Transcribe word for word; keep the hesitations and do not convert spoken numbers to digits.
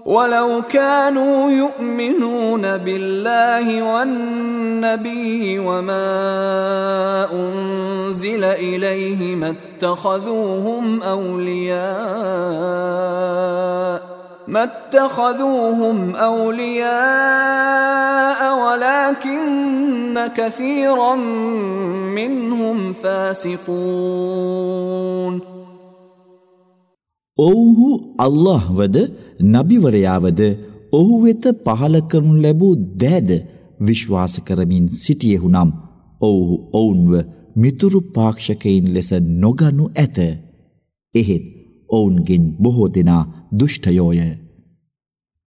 ولو كانوا يؤمنون بالله والنبي وما أنزل إليه ما اتخذوهم أولياء ما اتخذوهم أولياء ولكن كثيرا منهم فاسقون. ඔව්හු අල්ලාහ් වද නබිවරයාවද ඔහු වෙත පහල කරනු ලැබූ දෑද විශ්වාස කරමින් සිටියෙහු නම් ඔව්හු ඔවුන්ව මිතුරු පාක්ෂකයින් ලෙස නොගනු ඇත. එහෙත් ඔවුන්ගෙන් බොහෝ දෙනා දුෂ්ටයෝය.